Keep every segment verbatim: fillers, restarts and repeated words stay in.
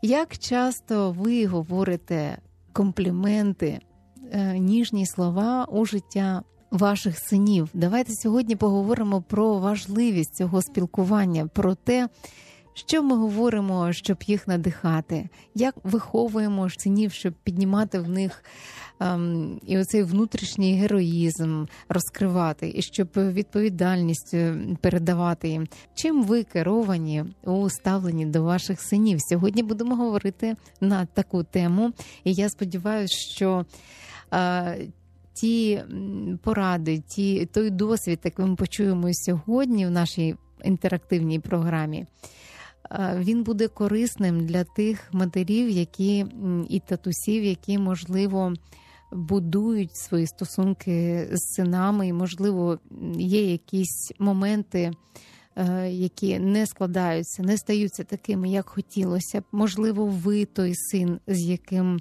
Як часто ви говорите компліменти, ніжні слова у життя ваших синів? Давайте сьогодні поговоримо про важливість цього спілкування, про те, що ми говоримо, щоб їх надихати, як виховуємо синів, щоб піднімати в них ем, і оцей внутрішній героїзм розкривати, і щоб відповідальність передавати їм. Чим ви керовані у ставленні до ваших синів? Сьогодні будемо говорити на таку тему, і я сподіваюся, що е, ті поради, ті, той досвід, який ми почуємо сьогодні в нашій інтерактивній програмі, він буде корисним для тих матерів, які і татусів, які, можливо, будують свої стосунки з синами, і, можливо, є якісь моменти, які не складаються, не стаються такими, як хотілося б. Можливо, ви той син, з яким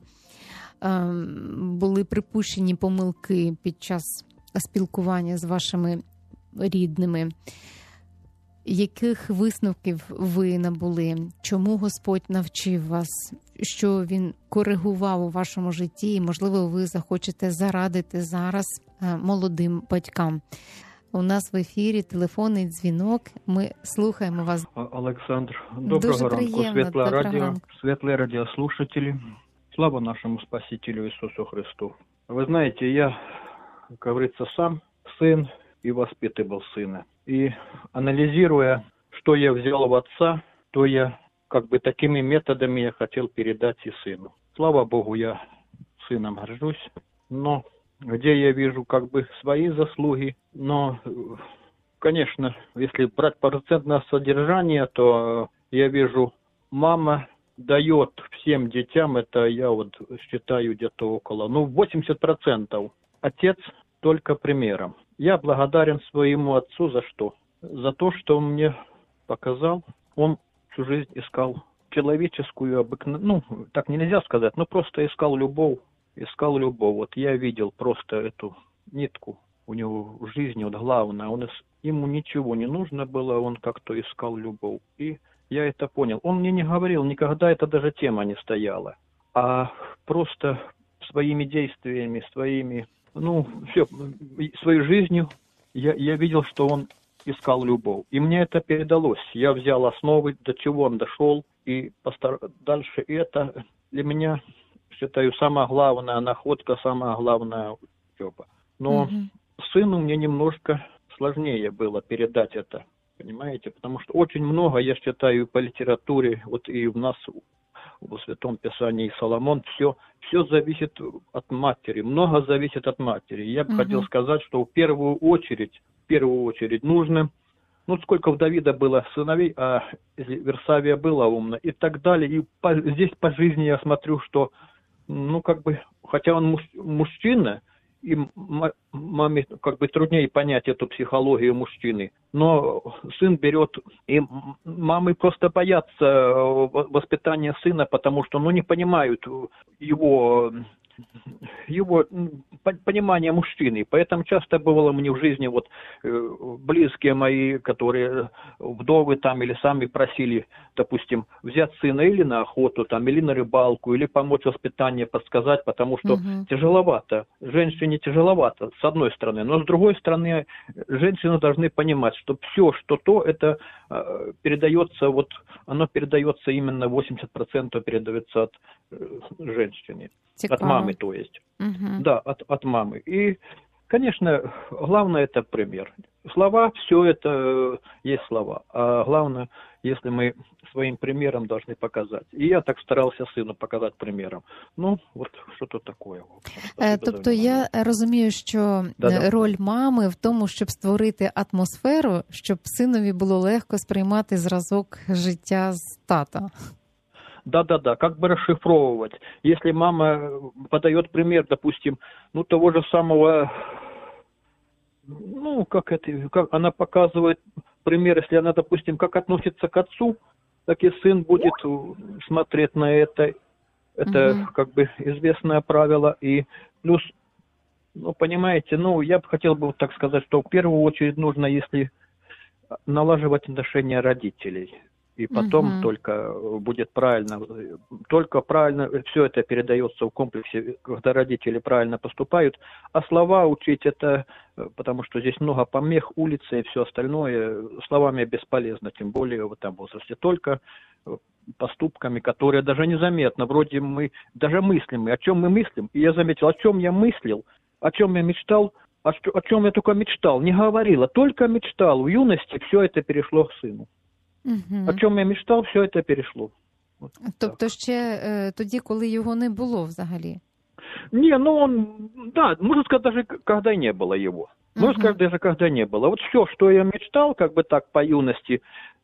були припущені помилки під час спілкування з вашими рідними. Яких висновків ви набули? Чому Господь навчив вас? Що Він коригував у вашому житті? І, можливо, ви захочете зарадити зараз молодим батькам. У нас в ефірі телефонний дзвінок. Ми слухаємо вас. Олександр, доброго ранку. Світле радіо, світлі радіослушателі. Слава нашему Спасителю Иисусу Христу. Вы знаете, я, как говорится, сам сын и воспитывал сына. И анализируя, что я взял в отца, то я как бы такими методами я хотел передать и сыну. Слава Богу, я сыном горжусь, но где я вижу как бы свои заслуги, но, конечно, если брать процентное содержание, то я вижу, мама дает всем детям, это я вот считаю где-то около, ну, восемьдесят процентов. Отец только примером. Я благодарен своему отцу за что? За то, что он мне показал. Он всю жизнь искал человеческую, обыкновенную, ну, так нельзя сказать, но просто искал любовь, искал любовь. Вот я видел просто эту нитку у него в жизни, вот главное, он, ему ничего не нужно было, он как-то искал любовь. И я это понял. Он мне не говорил, никогда это даже тема не стояла. А просто своими действиями, своими, ну, все, своей жизнью я, я видел, что он искал любовь. И мне это передалось. Я взял основы, до чего он дошел, и постар... дальше это для меня, считаю, самая главная находка, самая главная учеба. Но mm-hmm. сыну мне немножко сложнее было передать это. Понимаете? Потому что очень много, я считаю, по литературе, вот и у нас в Святом Писании Соломон, все, все зависит от матери, много зависит от матери. Я бы uh-huh. хотел сказать, что в первую очередь, в первую очередь нужно, ну сколько у Давида было сыновей, а Версавия была умна и так далее. И по, здесь по жизни я смотрю, что, ну как бы, хотя он муж, мужчина, и маме как бы труднее понять эту психологию мужчины. Но сын берет, и мамы просто боятся воспитания сына, потому что, ну, не понимают его, его понимания мужчины. Поэтому часто бывало мне в жизни вот близкие мои, которые вдовы там или сами просили, допустим, взять сына или на охоту, там, или на рыбалку, или помочь воспитанию, подсказать, потому что угу. тяжеловато. Женщине тяжеловато, с одной стороны. Но с другой стороны, женщины должны понимать, что все, что то, это э, передается, вот, оно передается именно восемьдесят процентов передается от э, женщины. Цикаво. От мамы, то есть. Угу. Да, от, от мамы. И, конечно, главное это пример. Слова, все это есть слова. А главное, если мы своим примером должны показать. И я так старался сыну показати примером. Ну, от що то таке. Тобто я розумію, що Да-да. роль мами в тому, щоб створити атмосферу, щоб синові було легко сприймати зразок життя з тата. Да-да-да, как бы расшифровывать. Если мама подает пример, допустим, ну, того же самого, ну, как это, как она показывает пример, если она, допустим, как относится к отцу, так и сын будет смотреть на это. Это, угу. как бы, известное правило. И плюс, ну, понимаете, ну, я бы хотел бы так сказать, что в первую очередь нужно, если налаживать отношения родителей. и потом угу. только будет правильно, только правильно, все это передается в комплексе, когда родители правильно поступают, а слова учить это, потому что здесь много помех, улицы и все остальное, словами бесполезно, тем более в этом возрасте, только поступками, которые даже незаметно, вроде мы, даже мыслим, о чем мы мыслим, и я заметил, о чем я мыслил, о чем я мечтал, о, о чем я только мечтал, не говорила, только мечтал, в юности все это перешло к сыну. Угу. О чому я мечтав, все це перейшло. От тобто так. Ще е, тоді, коли його не було взагалі? Не, ну он, да, можно сказать, даже когда не было его. Можно uh-huh. сказать, даже когда не было. Вот все, что я мечтал, как бы так по юности,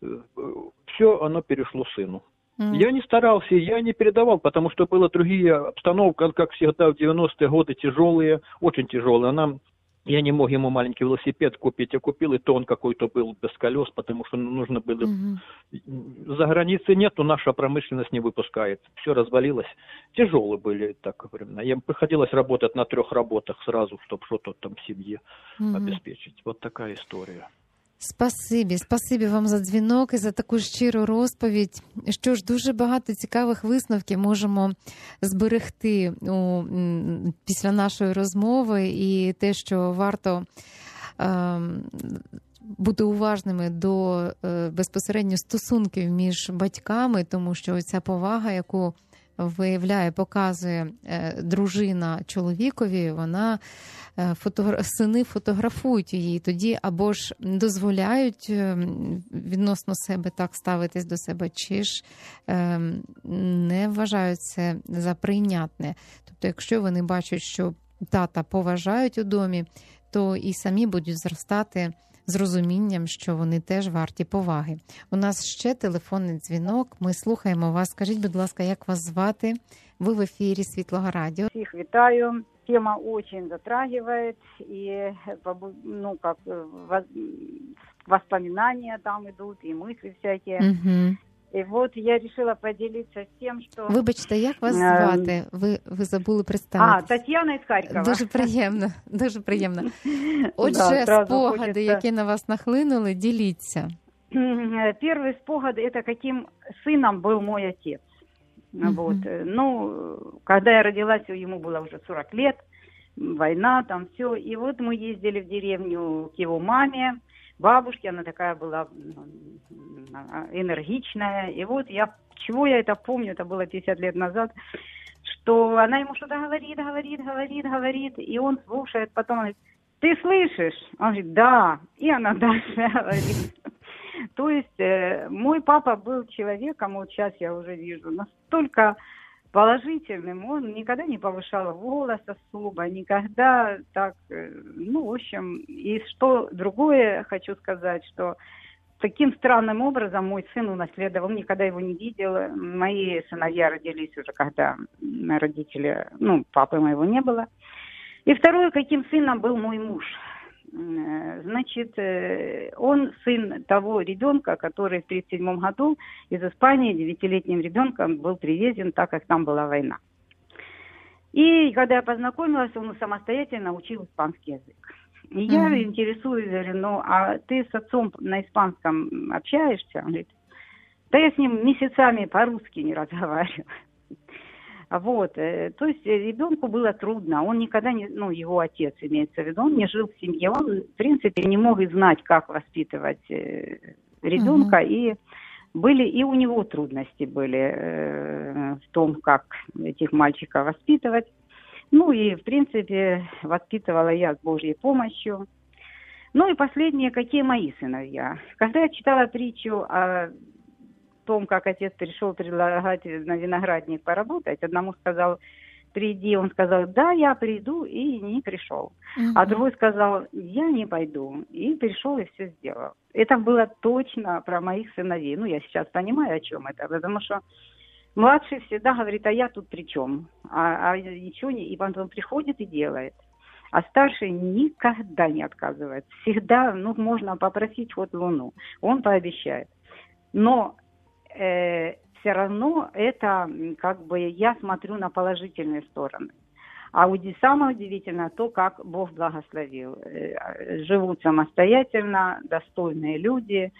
все оно перешло сыну. Uh-huh. Я не старался, я не передавал, потому что было другие обстановки, как всегда в девяностые годы, тяжелые, очень тяжелые. Нам Я не мог ему маленький велосипед купить, я купил, и то он какой-то был без колес, потому что нужно было... Угу. За границей нету, наша промышленность не выпускает. Все развалилось. Тяжелые были так времена. Им приходилось работать на трех работах сразу, чтобы что-то там в семье угу. обеспечить. Вот такая история. Спасибі, спасибі вам за дзвінок і за таку щиру розповідь. Що ж, дуже багато цікавих висновків можемо зберегти у, після нашої розмови, і те, що варто е, бути уважними до е, безпосередньо стосунків між батьками, тому що ця повага, яку виявляє, показує е, дружина чоловікові, вона е, фотогра... сини фотографують її, тоді або ж дозволяють е, відносно себе так ставитись до себе, чи ж е, не вважають це за прийнятне. Тобто, якщо вони бачать, що тата поважають у домі, то і самі будуть зростати з розумінням, що вони теж варті поваги. У нас ще телефонний дзвінок. Ми слухаємо вас. Скажіть, будь ласка, як вас звати? Ви в ефірі Світлого радіо. Всіх вітаю. Тема очень затрагивает, и, ну, как воспоминания там идут, и мысли всякие. Угу. І от я вирішила поділитися з тим, що... Вибачте, як вас звати? Ви, ви забули представитися. А, Тетяна із Харкова. Дуже приємно, дуже приємно. Отже, да, спогади, хочеться... які на вас нахлинули, діліться. Перший спогад – це яким сином був мій отець. Uh-huh. Вот. Ну, когда я родилась, ему было уже сорок лет, война, там все. И вот мы ездили в деревню к его маме, бабушке, она такая была энергичная. И вот я, чего я это помню, это было пятьдесят лет назад, что она ему что-то говорит, говорит, говорит, говорит, и он слушает, потом говорит: ты слышишь? Он говорит: да. И она дальше говорит. То есть э, мой папа был человеком, вот сейчас я уже вижу, настолько положительным, он никогда не повышал голос особо, никогда так, э, ну, в общем, и что другое хочу сказать, что таким странным образом мой сын унаследовал, никогда его не видел, мои сыновья родились уже, когда родители, ну, папы моего не было. И второе, каким сыном был мой муж. Значит, он сын того ребенка, который в тридцать седьмом году из Испании девятилетним ребенком был привезен, так как там была война. И когда я познакомилась, он самостоятельно учил испанский язык. И я mm-hmm. интересуюсь, говорю: ну, а ты с отцом на испанском общаешься? Он говорит: да я с ним месяцами по-русски не разговариваю. Вот, то есть ребенку было трудно, он никогда не, ну, его отец имеется в виду, он не жил в семье, он, в принципе, не мог и знать, как воспитывать ребенка, uh-huh. и были, и у него трудности были э, в том, как этих мальчиков воспитывать. Ну и, в принципе, воспитывала я с Божьей помощью. Ну и последнее, какие мои сыновья. Когда я читала притчу о том, как отец пришел предлагать на виноградник поработать, одному сказал: приди, он сказал: да, я приду, и не пришел. Uh-huh. А другой сказал: я не пойду, и пришел, и все сделал. Это было точно про моих сыновей. Ну, я сейчас понимаю, о чем это, потому что младший всегда говорит: а я тут при чем? А, а ничего не... И потом приходит и делает. А старший никогда не отказывает. Всегда, ну, можно попросить хоть луну. Он пообещает. Но Э, все равно это, как бы, я смотрю на положительные стороны. А самое удивительное то, как Бог благословил. Э, живут самостоятельно, достойные люди.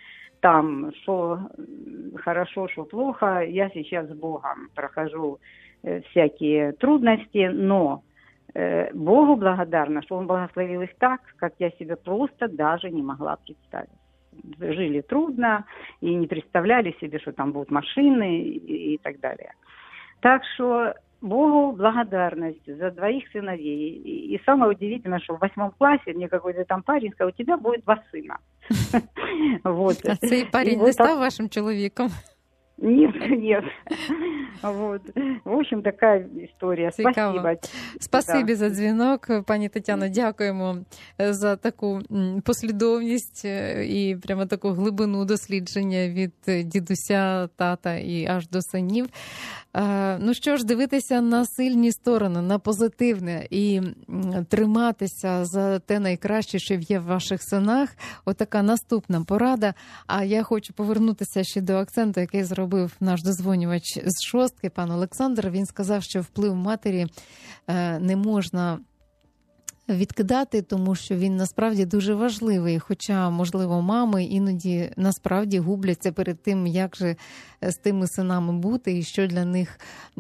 там, что хорошо, что плохо, я сейчас с Богом прохожу всякие трудности, но Богу благодарна, что Он благословил их так, как я себе просто даже не могла представить. Жили трудно и не представляли себе, что там будут машины и, и так далее. Так что Богу благодарность за двоих сыновей. И, и самое удивительное, что в восьмом классе мне какой-то там парень сказал, у тебя будет два сына. А цей парень не став вашим чоловіком? Нет, нет. Вот. В общем, такая історія. Спасибо. Спасибі да. за дзвінок, пані Тетяно. Дякуємо за таку послідовність і прямо таку глибину дослідження від дідуся, тата і аж до синів. Ну що ж, дивитися на сильні сторони, на позитивне і триматися за те найкраще, що є в ваших синах. Отака наступна порада. А я хочу повернутися ще до акценту, який зробив наш дозвонювач з шостки, пан Олександр. Він сказав, що вплив матері не можна відкидати, тому що він насправді дуже важливий. Хоча, можливо, мами іноді насправді губляться перед тим, як же з тими синами бути і що для них.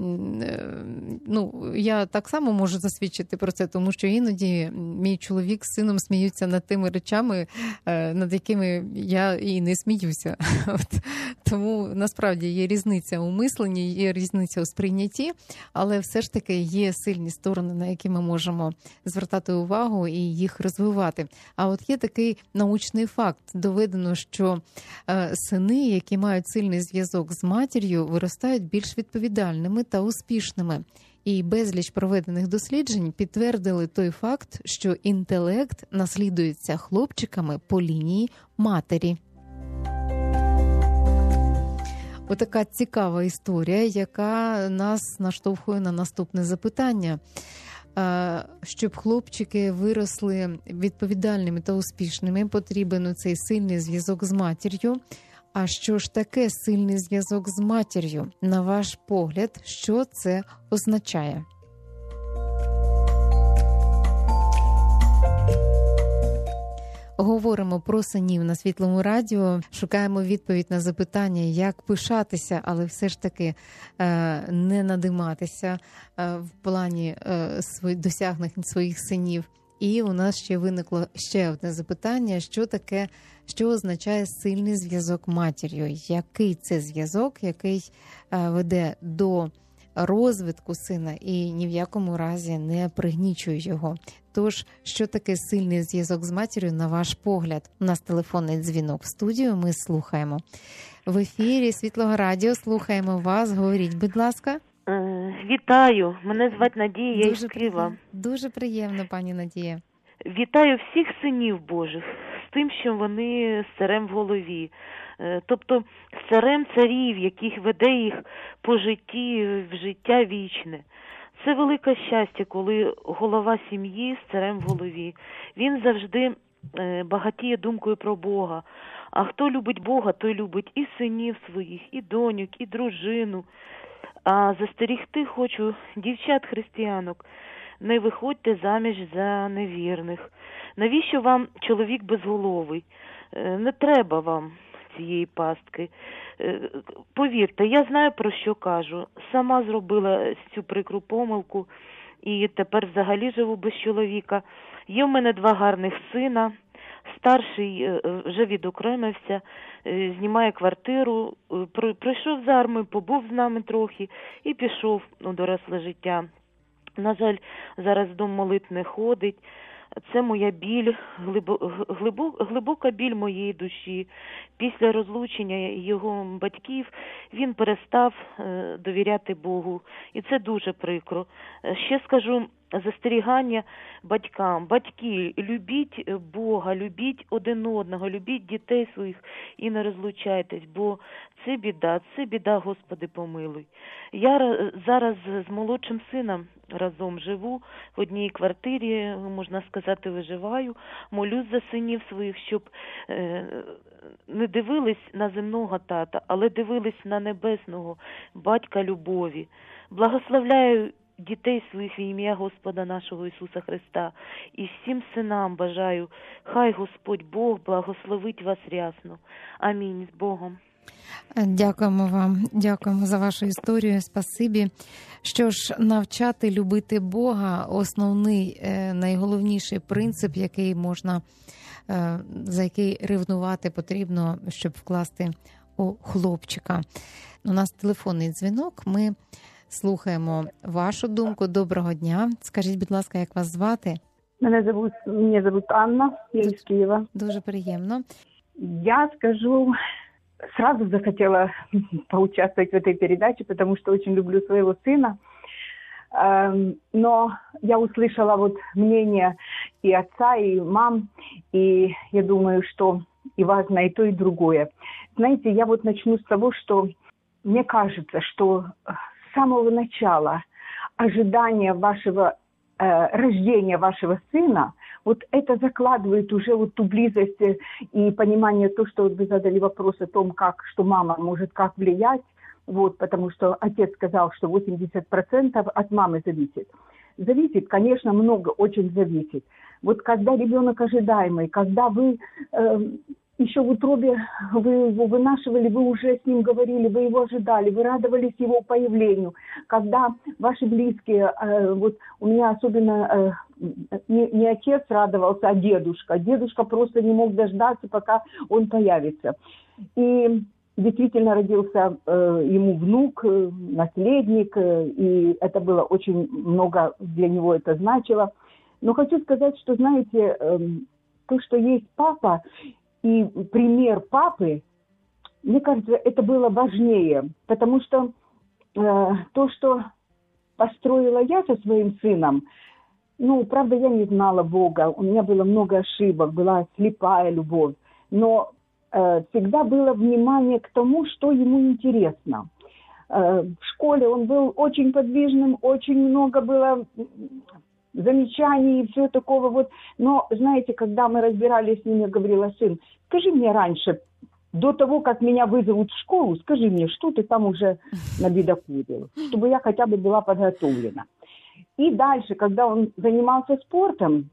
Ну, я так само можу засвідчити про це, тому що іноді мій чоловік з сином сміються над тими речами, над якими я і не сміюся. От. Тому насправді є різниця у мисленні, є різниця у сприйнятті, але все ж таки є сильні сторони, на які ми можемо звертати увагу і їх розвивати. А от є такий научний факт. Доведено, що е, сини, які мають сильний зв'язок з матір'ю, виростають більш відповідальними та успішними. І безліч проведених досліджень підтвердили той факт, що інтелект наслідується хлопчиками по лінії матері. Отака цікава історія, яка нас наштовхує на наступне запитання. Щоб хлопчики виросли відповідальними та успішними, потрібен цей сильний зв'язок з матір'ю. А що ж таке сильний зв'язок з матір'ю? На ваш погляд, що це означає? Говоримо про синів на Світлому радіо, шукаємо відповідь на запитання, як пишатися, але все ж таки не надиматися в плані досягнень своїх синів. І у нас ще виникло ще одне запитання, що таке, що означає сильний зв'язок матір'ю? Який це зв'язок, який веде до розвитку сина і ні в якому разі не пригнічує його? Тож, що таке сильний зв'язок з матір'ю, на ваш погляд? У нас телефонний дзвінок в студію, ми слухаємо. В ефірі Світлого радіо, слухаємо вас, говоріть, будь ласка. Вітаю, мене звати Надія, я із Києва. Дуже приємно, пані Надія. Вітаю всіх синів Божих з тим, що вони з царем в голові. Тобто з царем царів, яких веде їх по житті, в життя вічне. Це велике щастя, коли голова сім'ї з царем в голові. Він завжди багатіє думкою про Бога. А хто любить Бога, той любить і синів своїх, і доньок, і дружину. А застерігти хочу дівчат-християнок, не виходьте заміж за невірних. Навіщо вам чоловік безголовий? Не треба вам цієї пастки. Повірте, я знаю, про що кажу. Сама зробила цю прикру помилку і тепер взагалі живу без чоловіка. Є в мене два гарних сина. Старший вже відокремився, знімає квартиру, пройшов з армію, побув з нами трохи і пішов у доросле життя. На жаль, зараз в дом молитв не ходить. Це моя біль, глибока, глибока біль моєї душі. Після розлучення його батьків він перестав довіряти Богу. І це дуже прикро. Ще скажу застерігання батькам. Батьки, любіть Бога, любіть один одного, любіть дітей своїх і не розлучайтесь, бо це біда, це біда, Господи, помилуй. Я зараз з молодшим сином разом живу в одній квартирі, можна сказати, виживаю, молюсь за синів своїх, щоб е, не дивились на земного тата, але дивились на небесного батька любові. Благословляю дітей своїх в ім'я Господа нашого Ісуса Христа. І всім синам бажаю, хай Господь Бог благословить вас рясно. Амінь. З Богом. Дякуємо вам, дякуємо за вашу історію, спасибі. Що ж, навчати любити Бога – основний, найголовніший принцип, який можна, за який ревнувати потрібно, щоб вкласти у хлопчика. У нас телефонний дзвінок, ми слухаємо вашу думку. Доброго дня. Скажіть, будь ласка, як вас звати? Мене зовут, мене зовут Анна, я из Киева. Дуже приємно. Я скажу, сразу захотела поучаствовать в этой передаче, потому что очень люблю своего сына. Но я услышала вот мнение и отца, и мам, и я думаю, что и важно и то, и другое. Знаете, я вот начну с того, что мне кажется, что с самого начала ожидания вашего э, рождения вашего сына, вот это закладывает уже вот ту близость и понимание, то, что вы задали вопрос о том, как, что мама может как влиять, вот, потому что отец сказал, что восемьдесят процентов от мамы зависит. Зависит, конечно, много, очень зависит. Вот когда ребенок ожидаемый, когда вы э, еще в утробе, вы его вынашивали, вы уже с ним говорили, вы его ожидали, вы радовались его появлению. Когда ваши близкие, э, вот у меня особенно э, не, не отец радовался, а дедушка. Дедушка просто не мог дождаться, пока он появится. И действительно родился э, ему внук, э, наследник, э, и это было очень много для него это значило. Но хочу сказать, что, знаете, э, то, что есть папа, и пример папы, мне кажется, это было важнее, потому что э, то, что построила я со своим сыном, ну, правда, я не знала Бога, у меня было много ошибок, была слепая любовь, но э, всегда было внимание к тому, что ему интересно. Э, в школе он был очень подвижным, очень много было замечаний и все такого вот. Но, знаете, когда мы разбирались с ним, я говорила: сын, скажи мне раньше, до того, как меня вызовут в школу, скажи мне, что ты там уже набедокурил, чтобы я хотя бы была подготовлена. И дальше, когда он занимался спортом,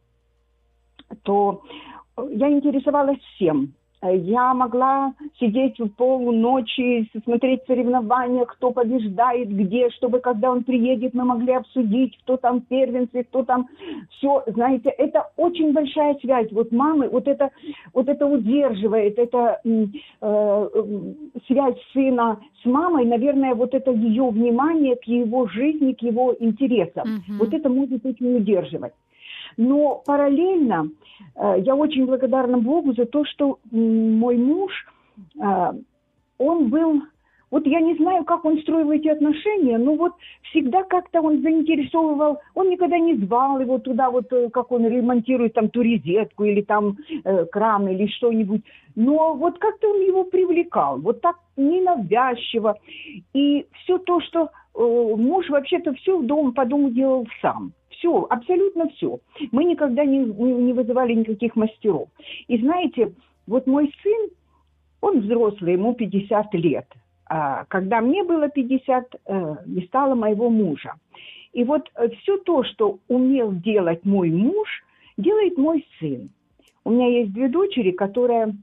то я интересовалась всем. Я могла сидеть в полночи, смотреть соревнования, кто побеждает, где, чтобы, когда он приедет, мы могли обсудить, кто там в первенстве, кто там все. Знаете, это очень большая связь. Вот мамы, вот это, вот это удерживает, это э, э, связь сына с мамой, наверное, вот это ее внимание к его жизни, к его интересам. Mm-hmm. Вот это может очень удерживать. Но параллельно э, я очень благодарна Богу за то, что э, мой муж, э, он был, вот я не знаю, как он строил эти отношения, но вот всегда как-то он заинтересовывал, он никогда не звал его туда, вот э, как он ремонтирует там ту розетку или там э, кран или что-нибудь, но вот как-то он его привлекал, вот так ненавязчиво. И все то, что э, муж вообще-то все в дом, по дому делал сам. Все, абсолютно все. Мы никогда не, не, не вызывали никаких мастеров. И знаете, вот мой сын, он взрослый, ему пятьдесят лет. А когда мне было пятьдесят, не стало моего мужа. И вот все то, что умел делать мой муж, делает мой сын. У меня есть две дочери, которые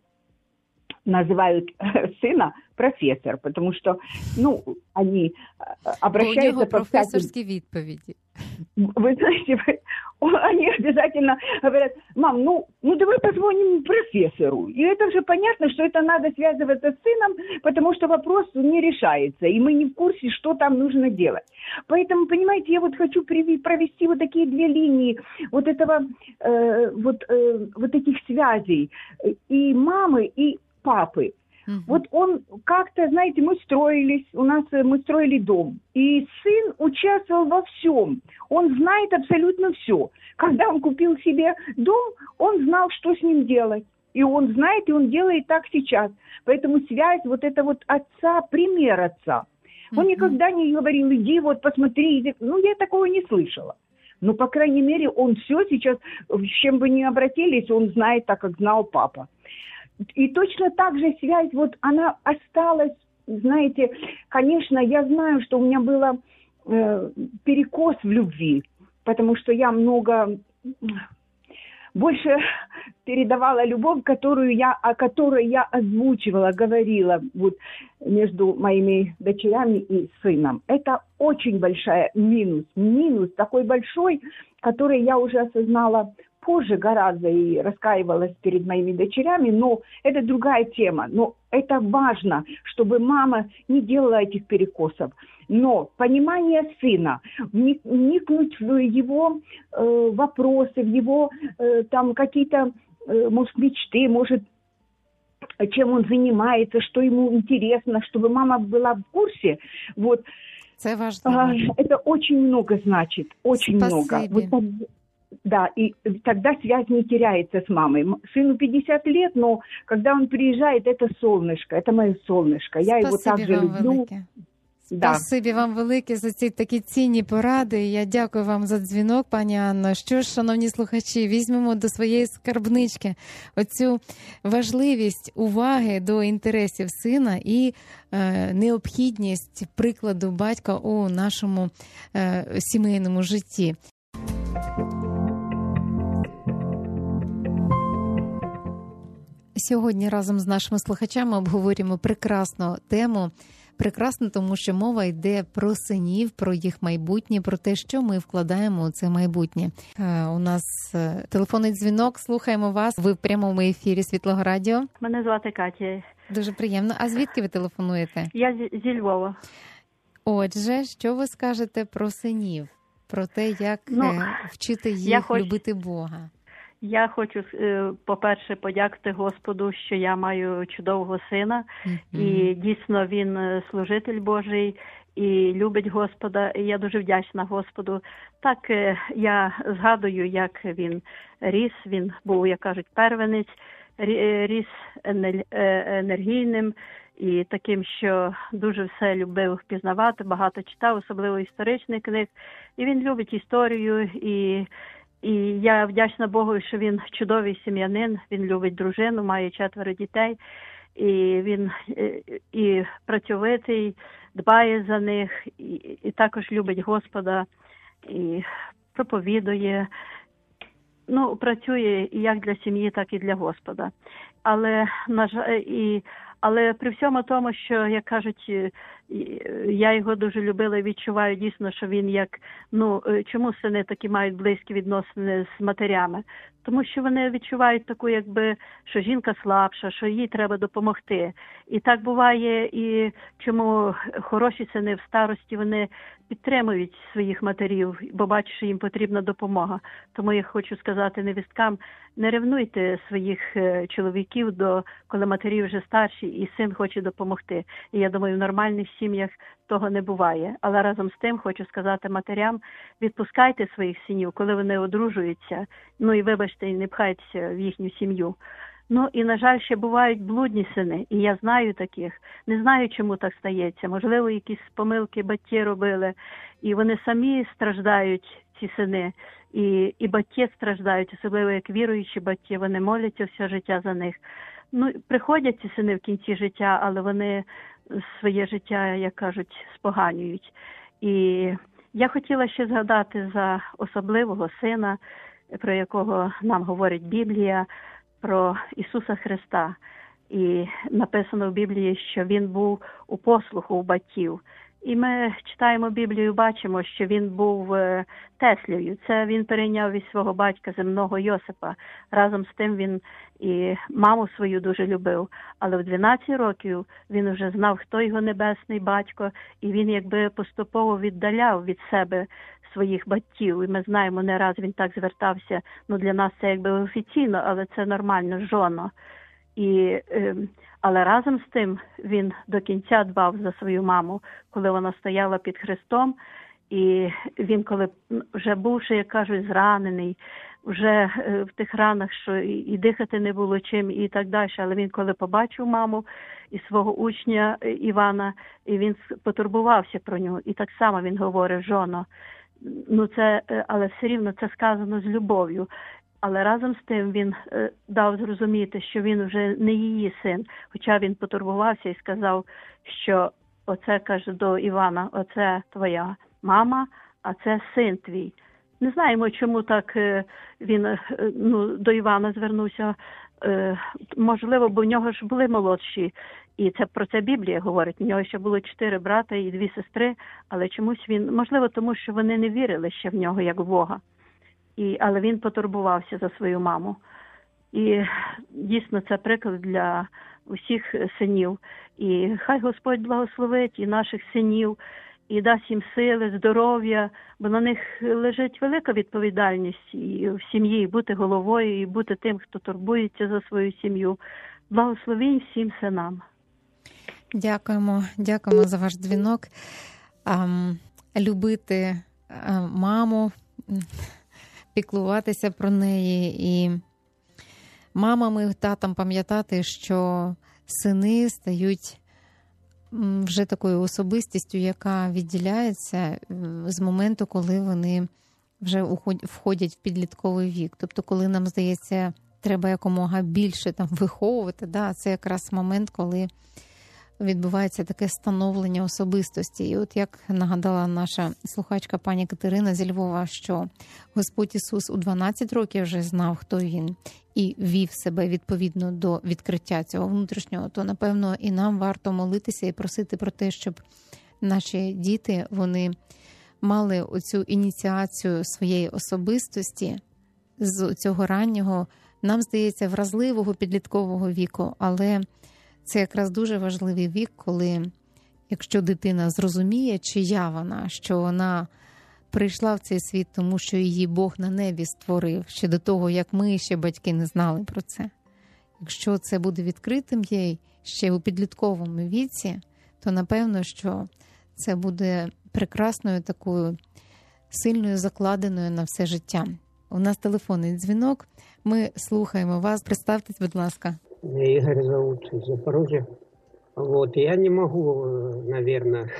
называют сына профессор, потому что, ну, они обращаются по профессорские відповіді. Вы знаете, они обязательно говорят: мам, ну, ну давай позвоним профессору. И это же понятно, что это надо связываться с сыном, потому что вопрос не решается, и мы не в курсе, что там нужно делать. Поэтому, понимаете, я вот хочу провести вот такие две линии вот этого, э, вот, э, вот этих связей и мамы, и папы. Uh-huh. Вот он как-то, знаете, мы строились, у нас мы строили дом, и сын участвовал во всем. Он знает абсолютно все. Когда он купил себе дом, он знал, что с ним делать. И он знает, и он делает так сейчас. Поэтому связь вот это вот отца, пример отца. Он uh-huh. никогда не говорил: иди вот посмотри, иди. Ну, я такого не слышала. Но, по крайней мере, он все сейчас, с чем бы ни обратились, он знает так, как знал папа. И точно так же связь, вот она осталась, знаете, конечно, я знаю, что у меня было э, перекос в любви, потому что я много... больше передавала любовь, которую я, о которой я озвучивала, говорила вот между моими дочерями и сыном. Это очень большой минус. Минус такой большой, который я уже осознала позже гораздо и раскаивалась перед моими дочерями, но это другая тема. Но это важно, чтобы мама не делала этих перекосов. Но понимание сына, вникнуть в его э, вопросы, в его э, там какие-то, э, может, мечты, может, чем он занимается, что ему интересно, чтобы мама была в курсе. Вот. Это важно. Это очень много значит, очень Спасибо. много. Вот, да, и тогда связь не теряется с мамой. Сыну пятьдесят лет, но когда он приезжает, это солнышко, это мое солнышко. Я Спасибо его также люблю. Велике. Да. Спасибі вам велике за ці такі цінні поради. Я дякую вам за дзвінок, пані Анно. Що ж, шановні слухачі, візьмемо до своєї скарбнички оцю важливість уваги до інтересів сина і е, необхідність прикладу батька у нашому е, сімейному житті. Сьогодні разом з нашими слухачами обговорюємо прекрасну тему. Прекрасно, тому що мова йде про синів, про їх майбутнє, про те, що ми вкладаємо у це майбутнє. Е, у нас е, телефонний дзвінок, слухаємо вас. Ви в прямому ефірі Світлого радіо. Мене звати Катя. Дуже приємно. А звідки ви телефонуєте? Я зі, зі Львова. Отже, що ви скажете про синів? Про те, як ну, е, вчити їх хоч... любити Бога? Я хочу, по-перше, подякувати Господу, що я маю чудового сина, mm-hmm. і дійсно він служитель Божий і любить Господа, і я дуже вдячна Господу. Так, я згадую, як він ріс, він був, як кажуть, первенець, ріс енергійним і таким, що дуже все любив пізнавати, багато читав, особливо історичних книг, і він любить історію, і І я вдячна Богу, що він чудовий сім'янин, він любить дружину, має четверо дітей, і він і працьовитий, дбає за них, і, і також любить Господа, і проповідує, ну, працює і як для сім'ї, так і для Господа. Але, на жаль, і, але при всьому тому, що, як кажуть, я його дуже любила і відчуваю дійсно, що він як, ну, чому сини такі мають близькі відносини з матерями? Тому що вони відчувають таку, якби, що жінка слабша, що їй треба допомогти. І так буває, і чому хороші сини в старості, вони підтримують своїх матерів, бо бачать, що їм потрібна допомога. Тому я хочу сказати невісткам, не ревнуйте своїх чоловіків, до, коли матері вже старші і син хоче допомогти. І я думаю, в нормальних сім'ях того не буває. Але разом з тим хочу сказати матерям, відпускайте своїх синів, коли вони одружуються, ну і вибачте, не пхайтеся в їхню сім'ю. Ну і, на жаль, ще бувають блудні сини, і я знаю таких. Не знаю, чому так стається. Можливо, якісь помилки батьки робили, і вони самі страждають, ці сини. І, і батьки страждають, особливо як віруючі батьки, вони моляться все життя за них. Ну, приходять ці сини в кінці життя, але вони своє життя, як кажуть, споганюють. І я хотіла ще згадати за особливого сина, про якого нам говорить Біблія, про Ісуса Христа. І написано в Біблії, що Він був у послуху у батьків. І ми читаємо Біблію, бачимо, що він був Теслею. Це він перейняв від свого батька земного Йосипа. Разом з тим він і маму свою дуже любив. Але в дванадцять років він вже знав, хто його небесний батько, і він якби поступово віддаляв від себе своїх батьків. І ми знаємо, не раз він так звертався, ну для нас це якби офіційно, але це нормально, жоно. І, але разом з тим він до кінця дбав за свою маму, коли вона стояла під хрестом. І він, коли вже бувши, як кажуть, зранений, вже в тих ранах, що і дихати не було чим, і так далі. Але він, коли побачив маму і свого учня Івана, і він потурбувався про нього. І так само він говорить, жоно, ну це, але все рівно це сказано з любов'ю. Але разом з тим він е, дав зрозуміти, що він вже не її син, хоча він потурбувався і сказав, що оце, каже, до Івана, оце твоя мама, а це син твій. Не знаємо, чому так він ну, до Івана звернувся. Можливо, бо в нього ж були молодші. І це про це Біблія говорить. У нього ще було чотири брата і дві сестри, але чомусь він, можливо, тому що вони не вірили ще в нього, як в Бога. І, але він потурбувався за свою маму. І дійсно це приклад для усіх синів. І хай Господь благословить і наших синів, і дасть їм сили, здоров'я, бо на них лежить велика відповідальність і в сім'ї, і бути головою, і бути тим, хто турбується за свою сім'ю. Благословінь всім синам. Дякуємо, дякуємо за ваш дзвінок. Um, любити uh, маму, піклуватися про неї і мамами, татам пам'ятати, що сини стають вже такою особистістю, яка відділяється з моменту, коли вони вже входять в підлітковий вік. Тобто, коли нам здається, треба якомога більше там виховувати, да, це якраз момент, коли відбувається таке становлення особистості. І от як нагадала наша слухачка пані Катерина зі Львова, що Господь Ісус у дванадцять років вже знав, хто Він, і вів себе відповідно до відкриття цього внутрішнього, то, напевно, і нам варто молитися і просити про те, щоб наші діти, вони мали оцю ініціацію своєї особистості з цього раннього, нам здається, вразливого підліткового віку, але це якраз дуже важливий вік, коли, якщо дитина зрозуміє, чия вона, що вона прийшла в цей світ, тому що її Бог на небі створив, ще до того, як ми, ще батьки, не знали про це. Якщо це буде відкритим їй ще у підлітковому віці, то, напевно, що це буде прекрасною такою сильною закладеною на все життя. У нас телефонний дзвінок, ми слухаємо вас. Представтесь, будь ласка. Игорь зовут, из Запорожья. Вот, я не могу, наверное,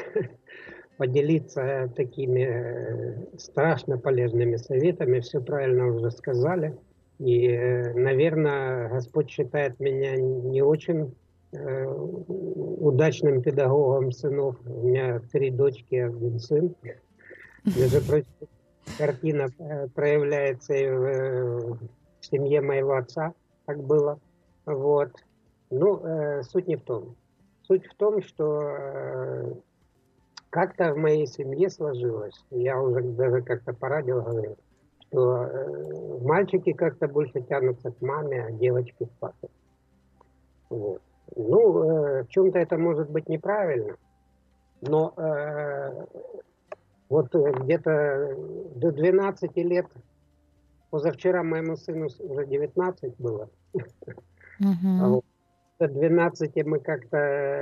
поделиться такими страшно полезными советами. Все правильно уже сказали. И, наверное, Господь считает меня не очень э, удачным педагогом сынов. У меня три дочки, один сын. Между прочим, картина проявляется и в, в семье моего отца, как было. Вот. Ну, э, суть не в том. Суть в том, что э, как-то в моей семье сложилось, я уже даже как-то по радио говорил, что э, мальчики как-то больше тянутся к маме, а девочки к папе. Вот. Ну, э, в чем-то это может быть неправильно, но э, вот где-то до двенадцати лет, позавчера моему сыну уже девятнадцать было, Uh-huh. А вот до двенадцати мы как-то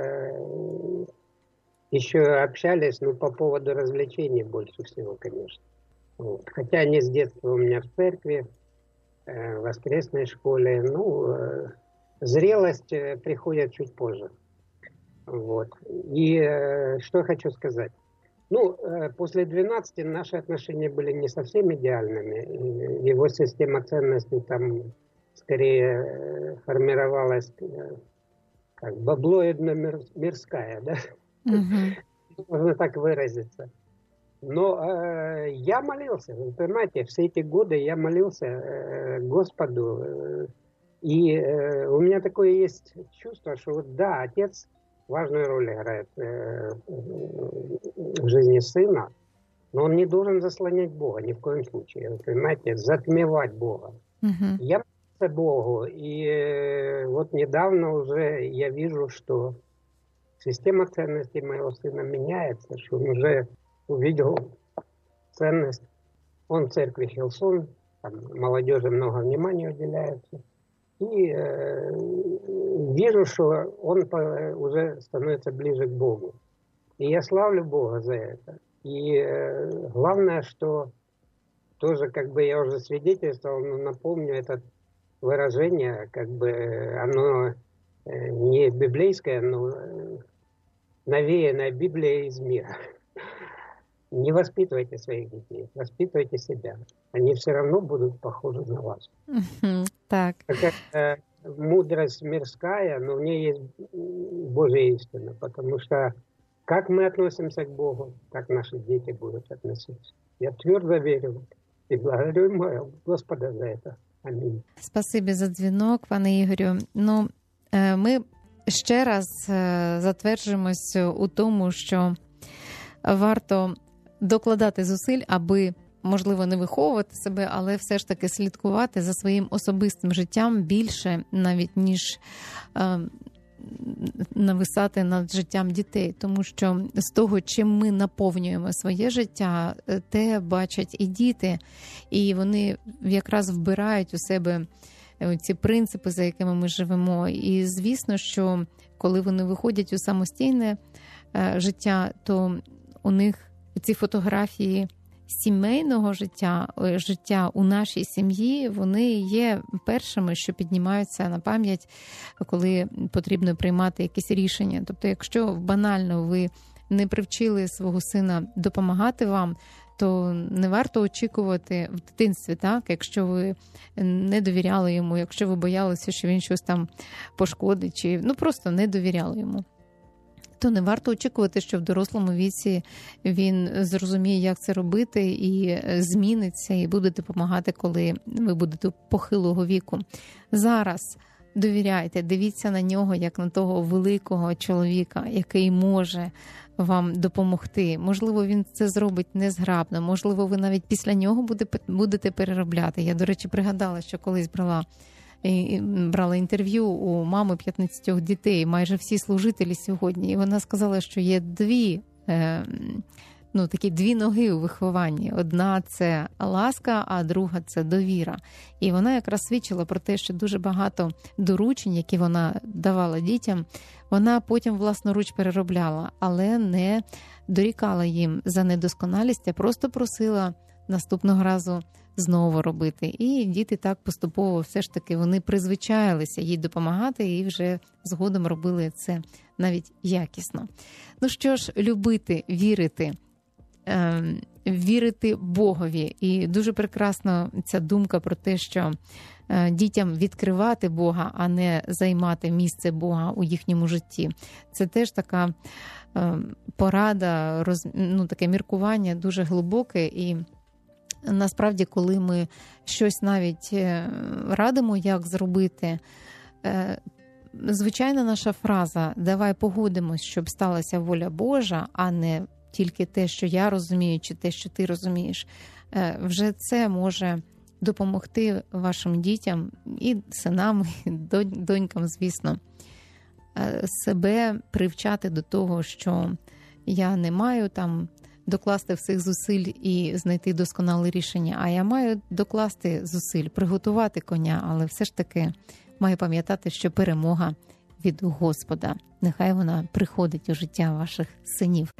еще общались, ну, по поводу развлечений больше всего, конечно. Вот. Хотя они с детства у меня в церкви, э, в воскресной школе. Ну, э, зрелость э, приходит чуть позже. Вот. И э, что хочу сказать. Ну, э, после двенадцати наши отношения были не совсем идеальными. Его система ценностей там скорее формировалась как баблоидно-мирская, да? Uh-huh. Можно так выразиться. Но э, я молился, вы понимаете, все эти годы я молился э, Господу. Э, и э, у меня такое есть чувство, что вот да, отец важную роль играет э, в жизни сына, но он не должен заслонять Бога ни в коем случае. Вы понимаете, затмевать Бога. Uh-huh. Я Богу. И э, вот недавно уже я вижу, что система ценностей моего сына меняется, что он уже увидел ценность. Он в церкви Хилсон, там молодежи много внимания уделяется. И э, вижу, что он по, уже становится ближе к Богу. И я славлю Бога за это. И э, главное, что тоже, как бы я уже свидетельствовал, но напомню, этот выражение, как бы оно не библейское, но навеянное Библией из мира. Не воспитывайте своих детей, воспитывайте себя. Они все равно будут похожи на вас. Так. Какая-то мудрость мирская, но в ней есть Божья истина, потому что как мы относимся к Богу, так наши дети будут относиться. Я твердо верю и благодарю моего Господа за это. Амінь. Спасибі за дзвінок, пане Ігорю. Ну, ми ще раз затверджуємось у тому, що варто докладати зусиль, аби, можливо, не виховувати себе, але все ж таки слідкувати за своїм особистим життям більше, навіть, ніж е, нависати над життям дітей. Тому що з того, чим ми наповнюємо своє життя, те бачать і діти. І вони якраз вбирають у себе ці принципи, за якими ми живемо. І звісно, що коли вони виходять у самостійне е, життя, то у них ці фотографії сімейного життя, життя у нашій сім'ї, вони є першими, що піднімаються на пам'ять, коли потрібно приймати якісь рішення. Тобто, якщо банально ви не привчили свого сина допомагати вам, то не варто очікувати в дитинстві, так, якщо ви не довіряли йому, якщо ви боялися, що він щось там пошкодить, чи ну просто не довіряли йому, то не варто очікувати, що в дорослому віці він зрозуміє, як це робити, і зміниться, і буде допомагати, коли ви будете похилого віку. Зараз довіряйте, дивіться на нього, як на того великого чоловіка, який може вам допомогти. Можливо, він це зробить незграбно, можливо, ви навіть після нього будете переробляти. Я, до речі, пригадала, що колись брала І брала інтерв'ю у мами п'ятнадцяти дітей, майже всі служителі сьогодні. І вона сказала, що є дві, е, ну, такі дві ноги у вихованні. Одна – це ласка, а друга – це довіра. І вона якраз свідчила про те, що дуже багато доручень, які вона давала дітям, вона потім власноруч переробляла, але не дорікала їм за недосконалість, а просто просила наступного разу знову робити. І діти так поступово все ж таки вони призвичаїлися їй допомагати і вже згодом робили це навіть якісно. Ну що ж, любити, вірити, е, вірити Богові. І дуже прекрасна ця думка про те, що е, дітям відкривати Бога, а не займати місце Бога у їхньому житті. Це теж така е, порада, роз, ну, таке міркування дуже глибоке. І насправді, коли ми щось навіть радимо, як зробити, звичайна наша фраза «давай погодимось, щоб сталася воля Божа», а не тільки те, що я розумію, чи те, що ти розумієш, вже це може допомогти вашим дітям і синам, і донькам, звісно, себе привчати до того, що я не маю там докласти всіх зусиль і знайти досконале рішення, а я маю докласти зусиль, приготувати коня, але все ж таки маю пам'ятати, що перемога від Господа. Нехай вона приходить у життя ваших синів.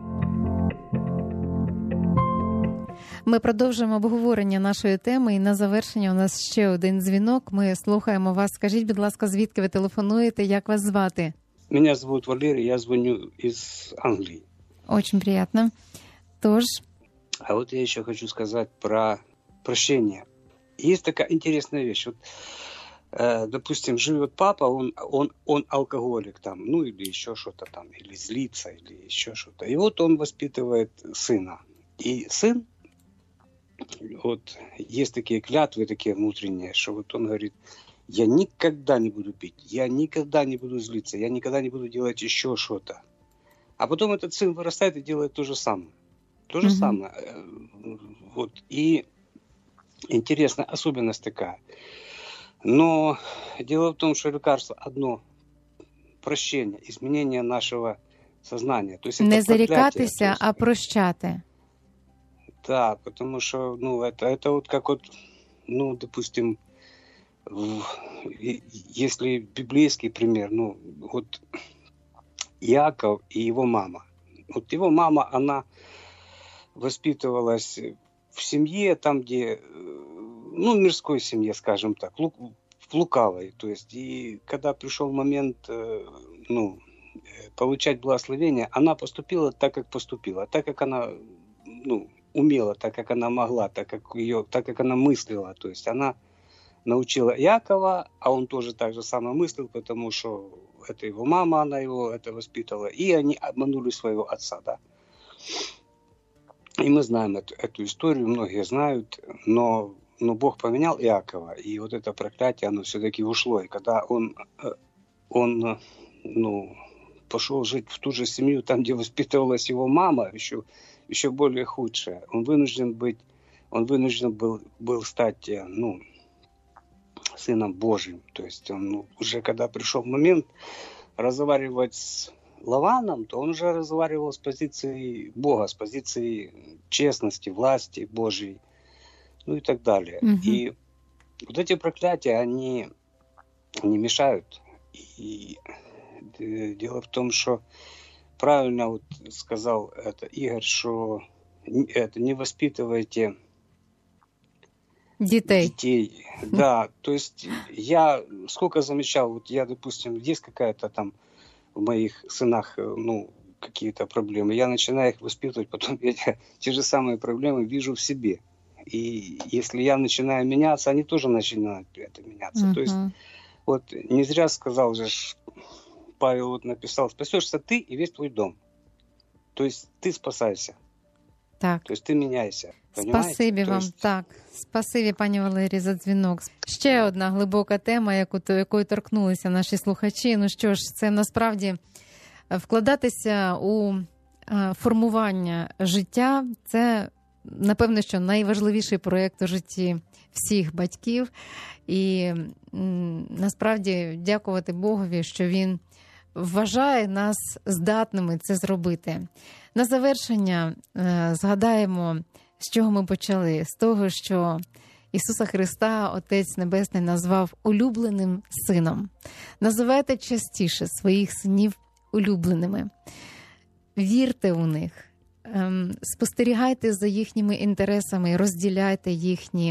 Ми продовжуємо обговорення нашої теми, і на завершення у нас ще один дзвінок. Ми слухаємо вас. Скажіть, будь ласка, звідки ви телефонуєте, як вас звати? Меня зовут Валерий, я звоню из Англии. Очень приятно. Тоже. А вот я еще хочу сказать про прощение. Есть такая интересная вещь. Вот, э, допустим, живет папа, он, он, он алкоголик там, ну или еще что-то там, или злится, или еще что-то. И вот он воспитывает сына. И сын, вот есть такие клятвы, такие внутренние, что вот он говорит: я никогда не буду пить, я никогда не буду злиться, я никогда не буду делать еще что-то. А потом этот сын вырастает и делает то же самое. То же mm-hmm. самое. Вот. И интересная особенность такая. Но дело в том, что лекарство одно – прощение, изменение нашего сознания. То есть не это зарекатися, есть, а прощати. Да, потому что, ну, это, это вот как вот, ну, допустим, в, если библейский пример, ну, вот Иаков и его мама. Вот его мама, она воспитывалась в семье, там, где, ну, в мирской семье, скажем так, в лукавой. То есть, и когда пришел момент, ну, получать благословение, она поступила так, как поступила, так, как она, ну, умела, так, как она могла, так, как ее, так, как она мыслила. То есть, она научила Иакова, а он тоже так же самое мыслил, потому что это его мама, она его это воспитала, и они обманули своего отца, да. И мы знаем эту, эту историю, многие знают, но, но Бог поменял Иакова, и вот это проклятие, оно все-таки ушло. И когда он, он ну, пошел жить в ту же семью, там, где воспитывалась его мама, еще, еще более худшая, он вынужден быть, он вынужден был, был стать, ну, сыном Божьим. То есть он, ну, уже когда пришел момент разговаривать с Лаваном, то он уже разговаривал с позиции Бога, с позиции честности, власти Божьей, ну и так далее. Mm-hmm. И вот эти проклятия, они, они мешают. И дело в том, что правильно вот сказал это Игорь, что это не воспитывайте детей. детей. Да, то есть я сколько замечал, вот я, допустим, есть какая-то там в моих сынах, ну, какие-то проблемы. Я начинаю их воспитывать, потом я те же самые проблемы вижу в себе. И если я начинаю меняться, они тоже начинают при этом меняться. Uh-huh. То есть вот не зря сказал же, Павел вот написал, спасешься ты и весь твой дом. То есть ты спасайся. Так. То есть ти міняйся. Спасибі вам. Есть... Так. Спасибі, пані Валерії, за дзвінок. Ще одна глибока тема, яку, якою торкнулися наші слухачі. Ну що ж, це насправді вкладатися у формування життя. Це, напевно, що найважливіший проєкт у житті всіх батьків. І насправді дякувати Богові, що Він вважає нас здатними це зробити. На завершення е, згадаємо, з чого ми почали. З того, що Ісуса Христа Отець Небесний назвав улюбленим сином. Називайте частіше своїх синів улюбленими. Вірте у них, е, спостерігайте за їхніми інтересами, розділяйте їхні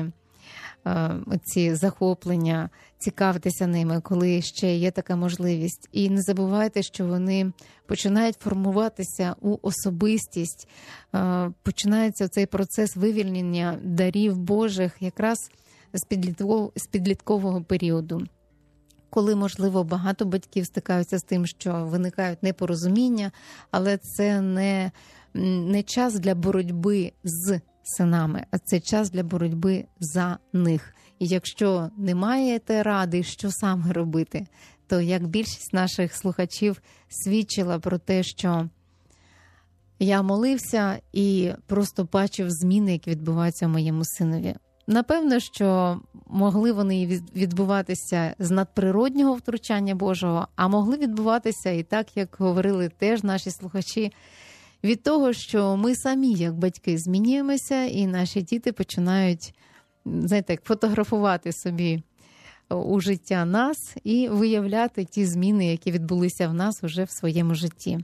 ці захоплення, цікавтеся ними, коли ще є така можливість. І не забувайте, що вони починають формуватися у особистість, починається цей процес вивільнення дарів Божих якраз з підліткового, з підліткового періоду. Коли, можливо, багато батьків стикаються з тим, що виникають непорозуміння, але це не, не час для боротьби з синами, а це час для боротьби за них. І якщо не маєте ради, що саме робити, то як більшість наших слухачів свідчила про те, що я молився і просто бачив зміни, які відбуваються в моєму синові. Напевно, що могли вони відбуватися з надприроднього втручання Божого, а могли відбуватися і так, як говорили теж наші слухачі, від того, що ми самі, як батьки, змінюємося, і наші діти починають, знаєте, як фотографувати собі у життя нас і виявляти ті зміни, які відбулися в нас уже в своєму житті.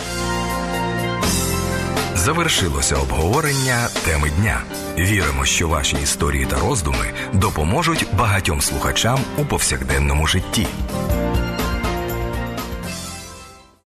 Завершилося обговорення теми дня. Віримо, що ваші історії та роздуми допоможуть багатьом слухачам у повсякденному житті.